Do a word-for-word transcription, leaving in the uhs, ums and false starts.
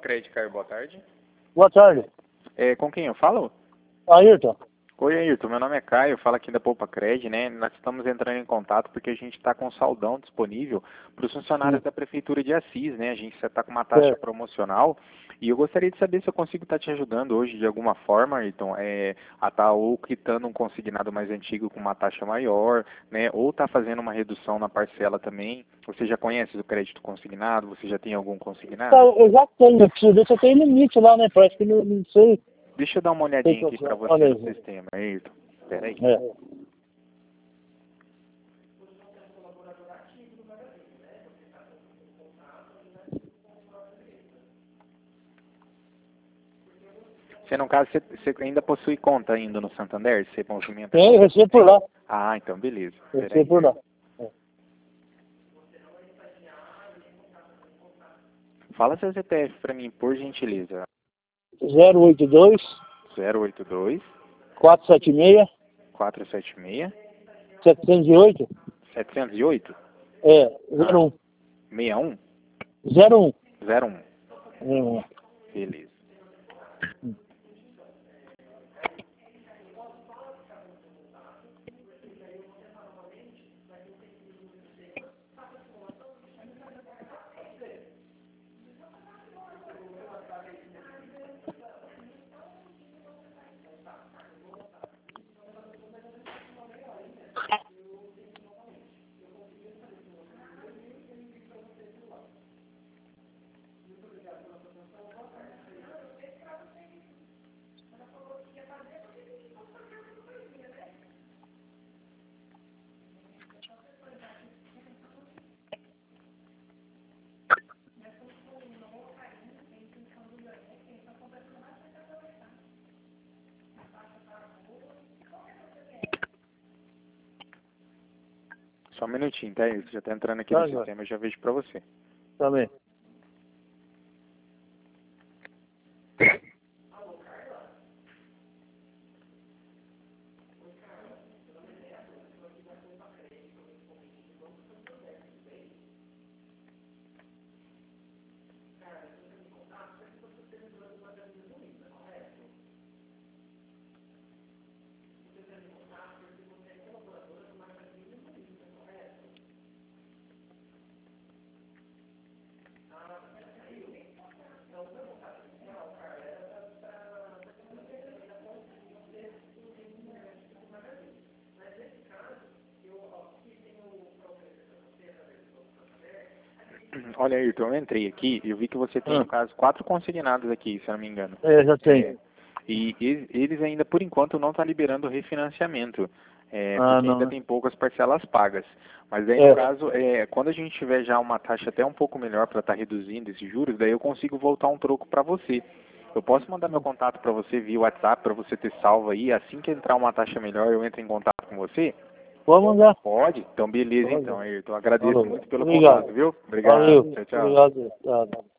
Credit Card, boa tarde. Boa tarde. É, com quem eu falo? Ayrton. Oi, Ayrton, meu nome é Caio, eu falo aqui da Poupa Cred, né? Nós estamos entrando em contato porque a gente está com saldão disponível para os funcionários Sim. da Prefeitura de Assis, né? A gente está com uma taxa É. promocional e eu gostaria de saber se eu consigo estar te ajudando hoje de alguma forma, Ayrton, é, a estar ou quitando um consignado mais antigo com uma taxa maior, né? Ou tá fazendo uma redução na parcela também. Você já conhece o crédito consignado? Você já tem algum consignado? Tá, eu já tenho, preciso ver se eu tenho limite lá, né? Parece que não, não sei. Deixa eu dar uma Sei olhadinha que eu aqui para sou. você Olha no aí. sistema, Ayrton. Espera aí. É. Você, no caso, você, você ainda possui conta ainda no Santander? Você movimenta? Tem, eu recebo por lá. Ah, então beleza. Eu Espera aí. recebo por lá. É. Fala seu C P F para mim, por gentileza. zero oito dois, zero oito dois, quatro sete seis, quatro sete seis, sete zero oito. sete zero oito, É, zero um. seis um, zero um. zero um. zero um. Beleza. Só um minutinho, tá? Isso já tá entrando aqui Tá, no já. sistema, eu já vejo para você. Também. Olha, Ayrton, eu entrei aqui e eu vi que você tem, Ah. no caso, quatro consignados aqui, se eu não me engano. É, já É, tenho. e eles, eles ainda, por enquanto, não estão liberando refinanciamento, é, Ah, porque ainda não. tem poucas parcelas pagas. Mas aí, É. no caso, é, quando a gente tiver já uma taxa até um pouco melhor para estar reduzindo esses juros, daí eu consigo voltar um troco para você. Eu posso mandar meu contato para você via WhatsApp, para você ter salvo aí. Assim que entrar uma taxa melhor, eu entro em contato com você? Pode mandar. Pode? Então, beleza, Pode. então, Ayrton. Agradeço Falou. muito pelo Obrigado. contato, viu? Obrigado. Valeu. Tchau, tchau. Obrigado. Tá, tá.